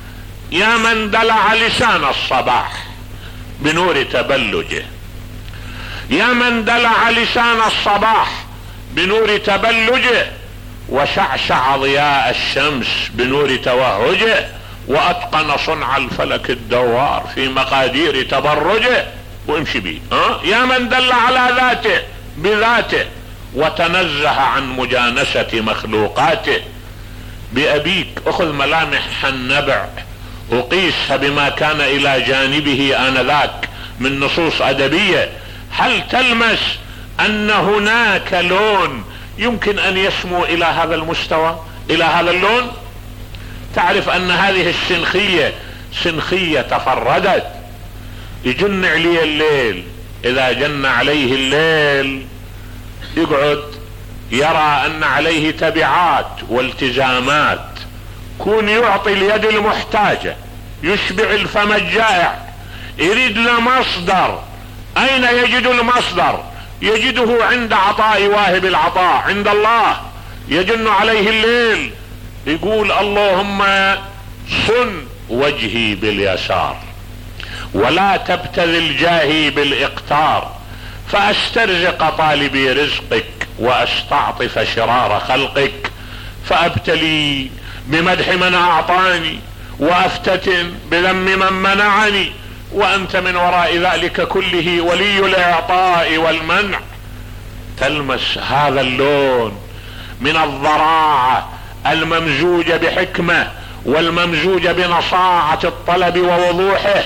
يا من دلع لسان الصباح بنور تبلجه، يا من دلع لسان الصباح بنور تبلجه، وشعشع ضياء الشمس بنور توهجه، واتقن صنع الفلك الدوار في مقادير تبرجه. وامشي بيه. يا من دل على ذاته بذاته وتنزه عن مجانسة مخلوقاته. بأبيك اخذ ملامح النبع وقيسها بما كان الى جانبه آنذاك من نصوص ادبية. هل تلمس ان هناك لون يمكن ان يسمو الى هذا المستوى، الى هذا اللون؟ تعرف ان هذه السنخية سنخية تفردت. يجن عليه الليل، اذا جن عليه الليل يقعد يرى ان عليه تبعات والتزامات. كون يعطي اليد المحتاجة، يشبع الفم الجائع، يريد له مصدر. اين يجد المصدر؟ يجده عند عطاء واهب العطاء، عند الله. يجن عليه الليل، يقول: اللهم صن وجهي باليسار ولا تبتذل جاهي بالاقتار، فاسترزق طالبي رزقك واستعطف شرار خلقك، فابتلي بمدح من اعطاني وافتتن بذم من منعني، وانت من وراء ذلك كله ولي الاعطاء والمنع. تلمس هذا اللون من الضراعة الممزوجة بحكمة والممزوجة بنصاعة الطلب ووضوحه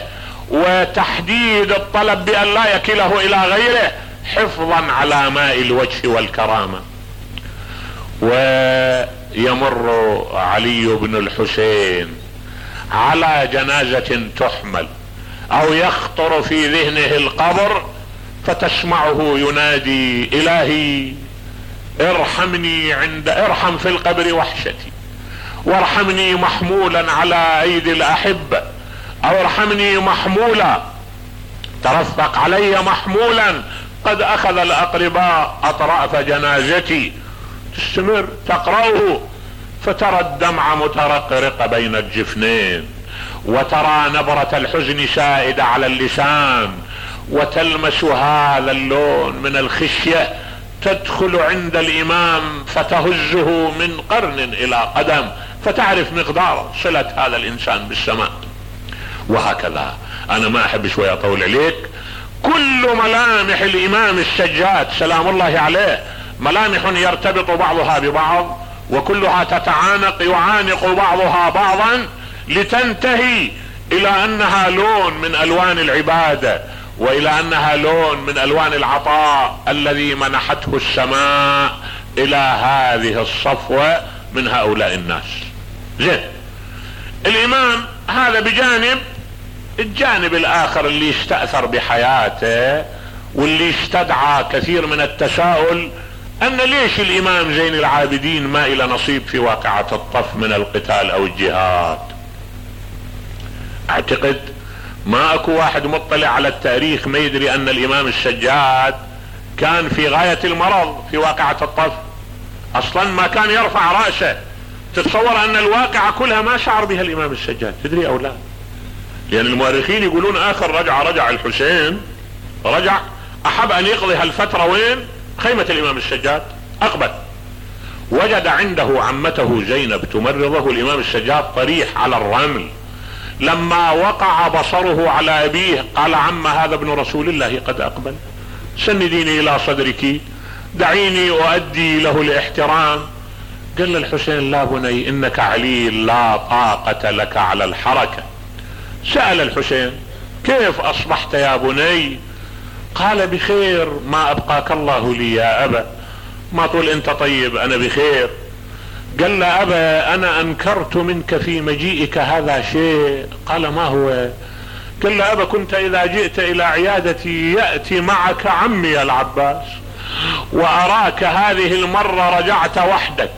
وتحديد الطلب بأن لا يكله الى غيره، حفظا على ماء الوجه والكرامة. ويمر علي بن الحسين على جنازة تحمل، او يخطر في ذهنه القبر، فتسمعه ينادي: الهي ارحمني ارحم في القبر وحشتي، وارحمني محمولا على ايدي الاحبة، او ارحمني محمولا، ترفق علي محمولا، قد اخذ الاقرباء اطراف جنازتي. تستمر تقرأه، فترى الدمع مترقرق بين الجفنين، وترى نبرة الحزن سائدة على اللسان، وتلمس هذا اللون من الخشية تدخل عند الامام فتهزه من قرن الى قدم، فتعرف مقدار صلة هذا الانسان بالسماء. وهكذا انا ما احب شوية اطول عليك. كل ملامح الامام السجاد سلام الله عليه ملامح يرتبط بعضها ببعض، وكلها تتعانق، يعانق بعضها بعضا، لتنتهي الى انها لون من الوان العبادة، والى انها لون من الوان العطاء الذي منحته السماء الى هذه الصفوة من هؤلاء الناس. زين، الامام هذا بجانب. الجانب الاخر اللي استأثر بحياته واللي استدعى كثير من التساؤل، ان ليش الامام زين العابدين ما الى نصيب في واقعة الطف من القتال او الجهاد؟ اعتقد ما اكو واحد مطلع على التاريخ ما يدري ان الامام السجاد كان في غاية المرض في واقعة الطف. اصلا ما كان يرفع رأسه. تتصور ان الواقعة كلها ما شعر بها الامام السجاد، تدري او لا؟ لان المؤرخين يقولون اخر رجع الحسين، رجع احب ان يقضي هالفترة وين؟ خيمة الامام السجاد. اقبل وجد عنده عمته زينب تمرضه الامام السجاد طريح على الرمل. لما وقع بصره على ابيه قال: عم هذا ابن رسول الله قد اقبل، سنديني الى صدرك، دعيني اؤدي له الاحترام. قال الحسين: لا بني، انك عليل لا طاقة لك على الحركة. سأل الحسين: كيف اصبحت يا بني؟ قال بخير، ما ابقاك الله لي يا ابا، ما تقول انت طيب انا بخير. قال له ابا انا انكرت منك في مجيئك هذا شيء. قال ما هو؟ قال له ابا كنت اذا جئت الى عيادتي يأتي معك عمي العباس، واراك هذه المرة رجعت وحدك.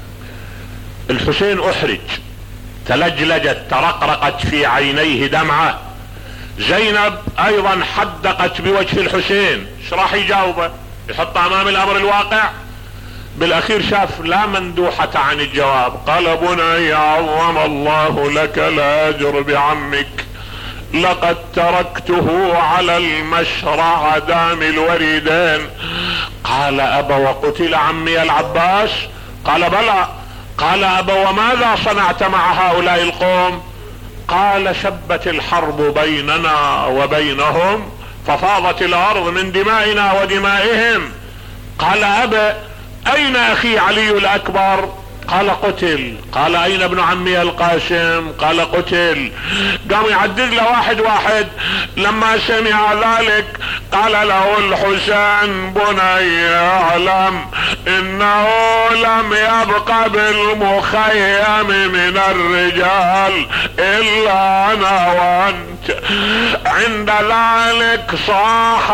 الحسين احرج، تلجلجت ترقرقت في عينيه دمعة. زينب ايضا حدقت بوجه الحسين، ايش راح يجاوبه؟ يحط امام الامر الواقع؟ بالاخير شاف لا مندوحة عن الجواب. قال بني عظم الله لك الاجر بعمك، لقد تركته على المشرع دام الوريدين. قال ابا وقتل عمي العباس؟ قال بلى. قال ابا وماذا صنعت مع هؤلاء القوم؟ قال شبت الحرب بيننا وبينهم ففاضت الارض من دمائنا ودمائهم. قال ابا اين اخي علي الاكبر؟ قال قتل. قال اين ابن عمي القاسم؟ قال قتل. قام يعدد له واحد واحد. لما سمع ذلك قال له الحسين بني اعلم انه لم يبق بالمخيم من الرجال الا انا وانت. عند ذلك صاح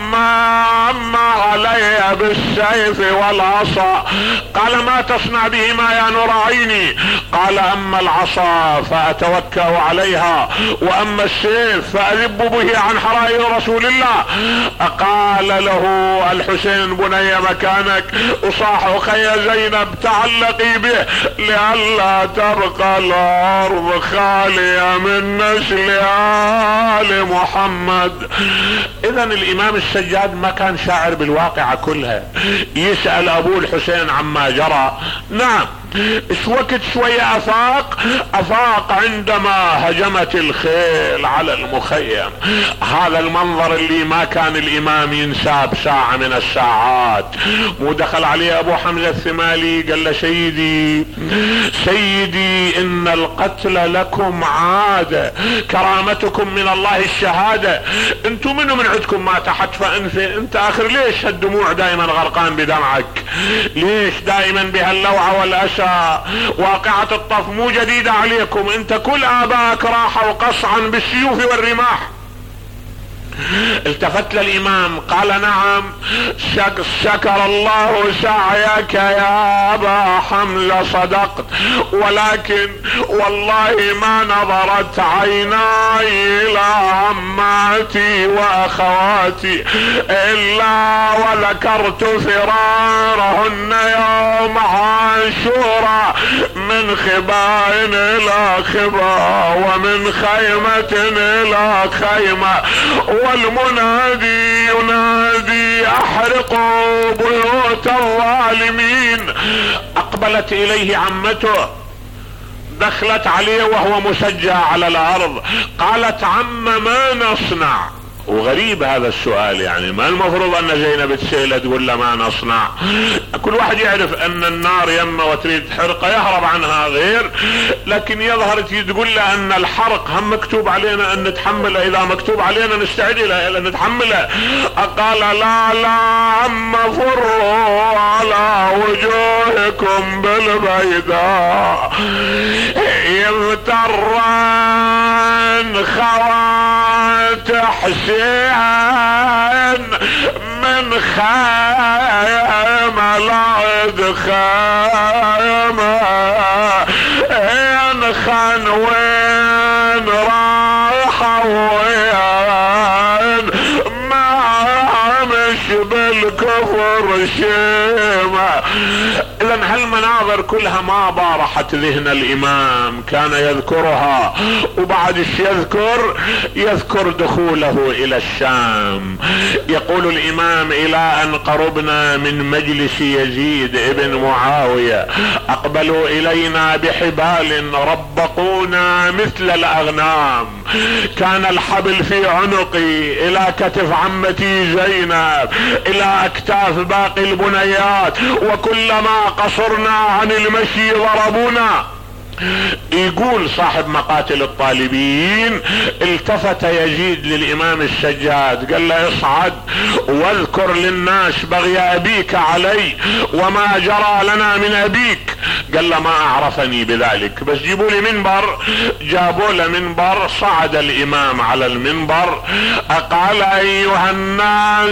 عما علي بالسيف والعصا. قال ما تصنع بهما يا نور عيني؟ قال اما العصا فاتوكأ عليها، واما السيف فاذب به عن حرائر رسول الله. قال له الحسين بني مكانك، اصاح اخي زينب تعلقي به لئلا تبقى الارض خالية من نسل آل محمد. اذا الامام السجاد ما كان شاعر بالواقعة كلها، يسأل ابوه الحسين عما جرى. نعم وقت شوية افاق عندما هجمت الخيل على المخيم. هذا المنظر اللي ما كان الامام ينساه بساعة من الساعات. مو دخل عليه ابو حمزة الثمالي قال له سيدي ان القتل لكم عادة، كرامتكم من الله الشهادة. انتم منو من عندكم ما تحت فانفه؟ انت اخر ليش هالدموع دائما غرقان بدمعك؟ ليش دائما بهاللوعة والاسى؟ واقعة الطف مو جديدة عليكم، انت كل اباك راحوا قصعا بالسيوف والرماح. التفت للامام قال نعم شكر الله سعيك يا ابا حمزة صدقت، ولكن والله ما نظرت عيناي الى عماتي واخواتي الا وذكرت فرارهن يوم عاشوراء من خباء الى خباء ومن خيمة الى خيمة، والمنادي ينادي احرقوا بيوت الظالمين. اقبلت اليه عمته، دخلت عليه وهو مسجع على الارض، قالت عم ما نصنع؟ وغريب هذا السؤال، يعني ما المفروض ان زينب تسأله تقول له ما نصنع؟ كل واحد يعرف ان النار يمه وتريد حرقه يهرب عنها غير، لكن يظهر تقول له ان الحرق هم مكتوب علينا ان نتحمله، اذا مكتوب علينا نستعد له نتحمله. قال لا عم فروا على وجوهكم بالبيضاء يفتران خوات حسين من خيمة لعد خيمة خان وين رايحة وين ما مش بالكفر شيمة. اذا هالمناظر كلها ما بارحت ذهن الامام، كان يذكرها. وبعد ايش يذكر دخوله الى الشام. يقول الامام الى ان قربنا من مجلس يزيد ابن معاوية اقبلوا الينا بحبال ربقونا مثل الاغنام، كان الحبل في عنقي الى كتف عمتي زينب الى اكتاف باقي البنيات، وكلما قصرنا عن المشي ضربونا. يقول صاحب مقاتل الطالبين: التفت يزيد للامام السجاد قال له: اصعد واذكر للناس بغي ابيك علي وما جرى لنا من ابيك. قال له: ما اعرفني بذلك، بس جيبوا لي منبر. جابوا له منبر، صعد الامام على المنبر، قال: ايها الناس،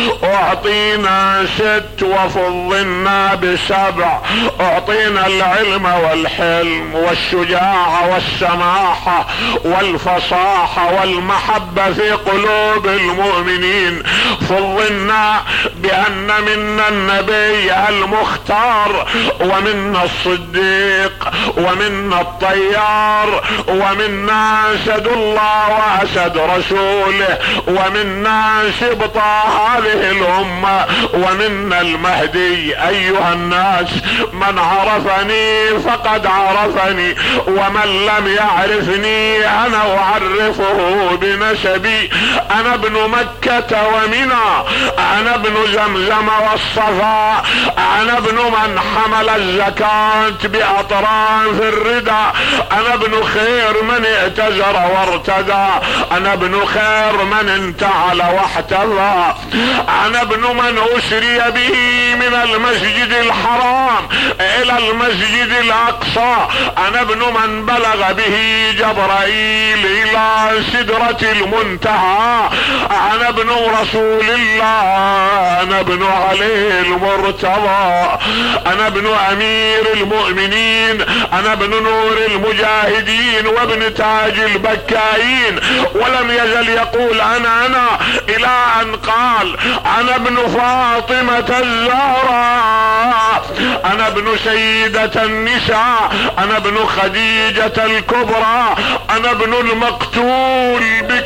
اعطينا 6 وفضلنا ب7، اعطينا العلم والحلم والشجاعة والسماحة والفصاحة والمحبة في قلوب المؤمنين، فضلنا بأن منا النبي المختار، ومنا الصديق، ومنا الطيار، ومنا أسد الله وأسد رسوله، ومنا سبط هذه الأمة، ومنا المهدي. أيها الناس، من عرفني فقد عرفني، ومن لم يعرفني أنا أعرفه بنسبي. أنا ابن مكة ومنى، أنا ابن زمزم والصفا، أنا ابن من حمل الزكاة بأطراف الردى، أنا ابن خير من ائتزر وارتدى، أنا ابن خير من انتعل واحتذى، أنا ابن من أسري به من المسجد الحرام إلى المسجد الأقصى، أنا ابن من بلغ به جبرائيل إلى سدرة المنتهى، أنا ابن رسول الله، أنا ابن علي المرتضى، أنا ابن أمير المؤمنين، أنا ابن نور المجاهدين وابن تاج البكائين. ولم يزل يقول أنا إلى أن قال: أنا ابن فاطمة الزهراء، أنا ابن سيدة النساء، أنا ابن خديجة الكبرى، أنا ابن المقتول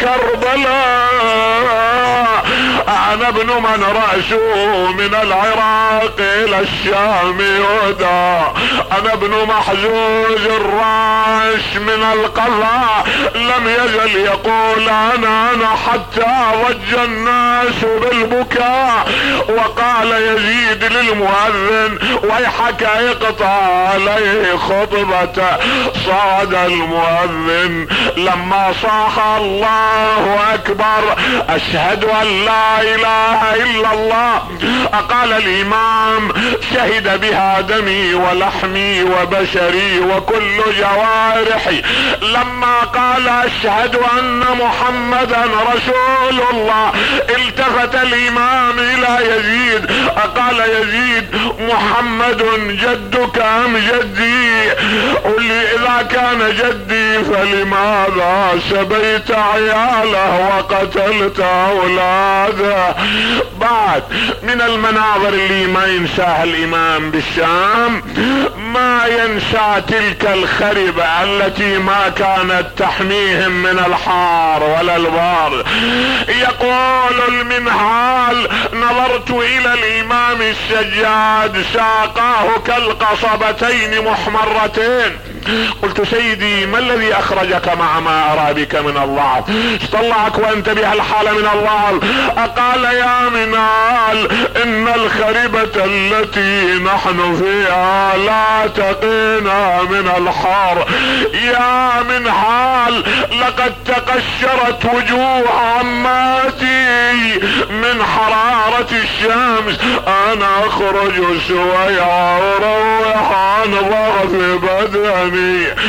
بكربلاء، أنا ابن من رأسه من العراق إلى الشام يهدى، أنا ابن محزوز الراس من القضاء. لم يزل يقول أنا حتى ضج الناس بالبكاء. وقال يزيد للمؤذن: ويحك اقطع عليه خطبته. صعد المؤذن لما صاح: الله أكبر، أشهد أن لا إله إلا الله. قال الإمام: شهد بها دمي ولحمي وبشري وكل جوارحي. لما قال: أشهد أن محمدا رسول الله، التفت الإمام إلى يزيد، قال يزيد: محمد جدك أم جدي؟ قل لي إذا كان جدي فلماذا سبيت عياله وقتلت أولاده؟ بعد من المناظر اللي ما ينساها الإمام بالشام، ما ينسى تلك الخربة التي ما كانت تحميهم من الحار ولا البار. يقول المنهال: نظرت إلى الإمام السجاد ساقاه كالقصبتين محمرتين، قلت: سيدي، ما الذي أخرجك مع ما أرى بك من الضعف؟ طلعك وأنت بهالحالة من الضعف. قال: يا منهال، إن الخربة التي نحن فيها لا تقينا من الحار. يا منهال، لقد تقشرت وجوه عماتي من حرارة الشمس، أنا أخرج سويا وروح عن ضعف بدني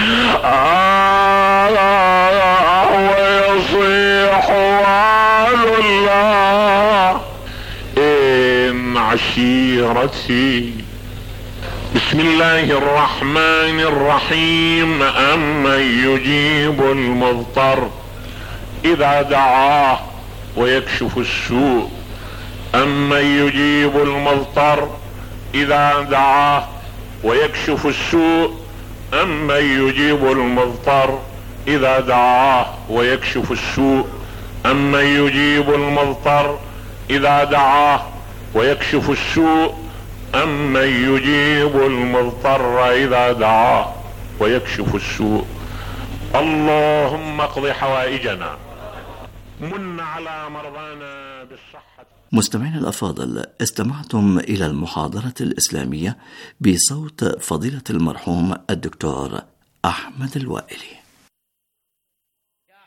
ويصيح وعلى الله إن عشيرتي. بسم الله الرحمن الرحيم. أمن يجيب المضطر إذا دعاه ويكشف السوء، أمن يجيب المضطر إذا دعاه ويكشف السوء، أمن يجيب المضطر إذا دعاه ويكشف السوء، أمن يجيب المضطر إذا دعاه ويكشف السوء، أمن يجيب المضطر إذا دعاه ويكشف السوء. اللهم اقض حوائجنا، من على مرضانا بالصحة. مستمعينا الأفاضل، استمعتم إلى المحاضرة الإسلامية بصوت فضيلة المرحوم الدكتور أحمد الوائلي. يا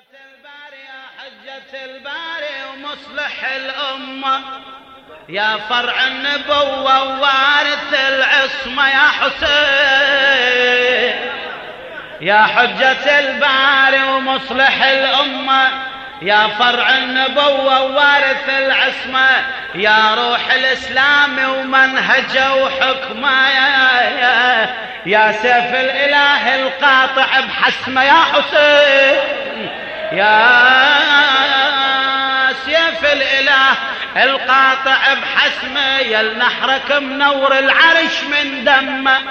حجة الباري ومصلح الأمة، يا فرع النبوة ووارث العصمة يا حسين. يا حجة الباري ومصلح الأمة، يا فرع النبوة ووارث العصمة، يا روح الإسلام ومنهجه وحكمه، يا سيف الإله القاطع بحسمه يا حسين. يا سيف الإله القاطع بحسمه، يا النحرك منور العرش من دمه.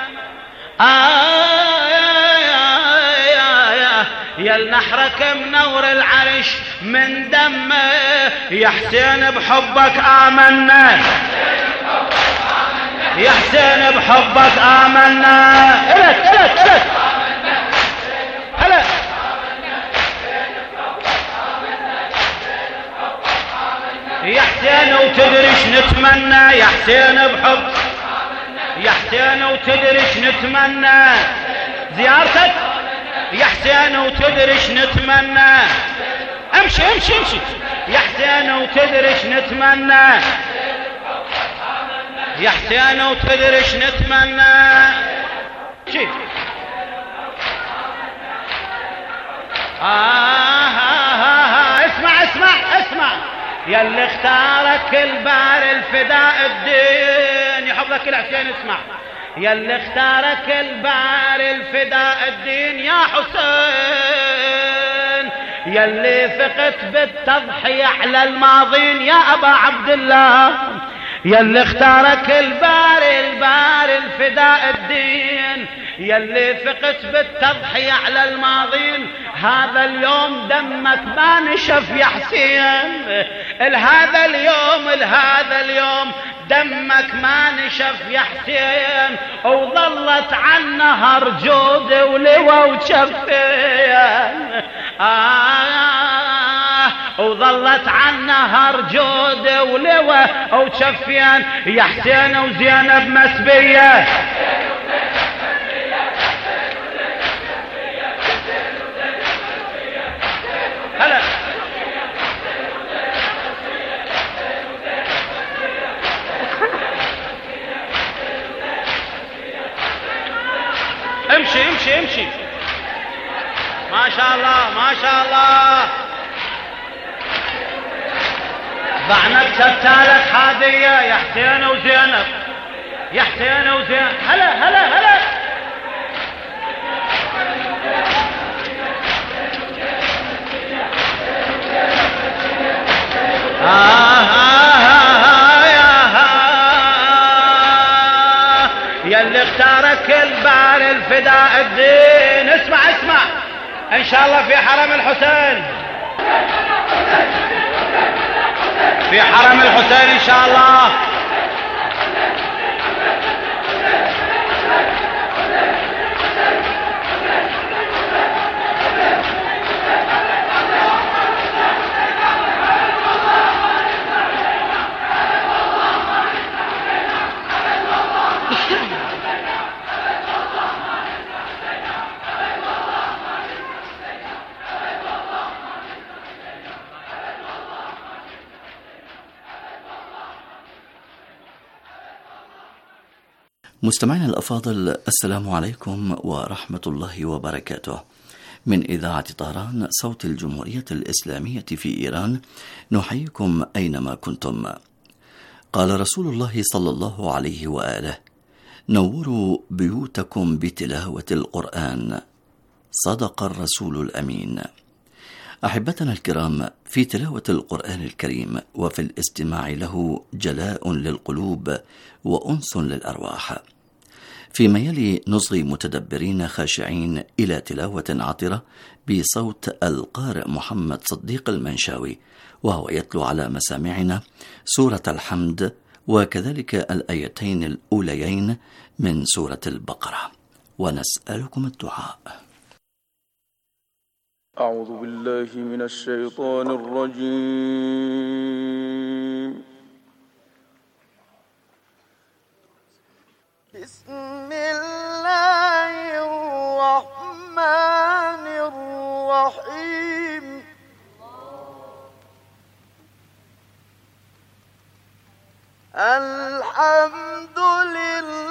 يا النحرك منور العرش من دمه، يا حسين بحبك آمنا، يا حسين بحبك آمنا. إلك هلا يا حسين وتدريش نتمنى، يا حسين بحب، يا حسين وتدريش نتمنى زيارتك، يا حسين وتدريش نتمنى. امشي امشي امشي يا حسين وتدريش نتمنى، يا حسين وتدريش نتمنى. شي اسمع اسمع اسمع، يا اللي اختارك البار الفداء الدين، يحفظك كل حسين. اسمع، يا اللي اختارك البار الفداء الدين يا حسين، يا اللي فقت بالتضحية على الماضين يا أبا عبد الله، يا اللي اختارك البار الفداء الدين، يا اللي فقت بالتضحية على الماضين. هذا اليوم دمك ما نشف يا حسين، هذا اليوم دمك ما نشف يا حسين، وظلت عن نهر جود ولوى وشفين. وظلت عن نهر جود ولوى وشفين، يا حسين وزينب مسبية. هلا امشي امشي امشي، ما شاء الله ما شاء الله. بعدك شتالك حادية يا حسين وزينب، يا حسين وزينب. هلا هلا هلا يا اللي اختارك البار الفداء الدين. اسمع اسمع، ان شاء الله في حرم الحسين، في حرم الحسين ان شاء الله. مستمعينا الأفاضل، السلام عليكم ورحمة الله وبركاته. من إذاعة طهران صوت الجمهورية الإسلامية في إيران، نحييكم أينما كنتم. قال رسول الله صلى الله عليه وآله: نوروا بيوتكم بتلاوة القرآن. صدق الرسول الأمين. أحبتنا الكرام، في تلاوة القرآن الكريم وفي الاستماع له جلاء للقلوب وأنس للأرواح. فيما يلي نصغي متدبرين خاشعين إلى تلاوة عطرة بصوت القارئ محمد صديق المنشاوي، وهو يتلو على مسامعنا سورة الحمد وكذلك الآيتين الأوليين من سورة البقرة، ونسألكم الدعاء. أعوذ بالله من الشيطان الرجيم. بسم الله الرحمن الرحمن الرحيم الحمد لله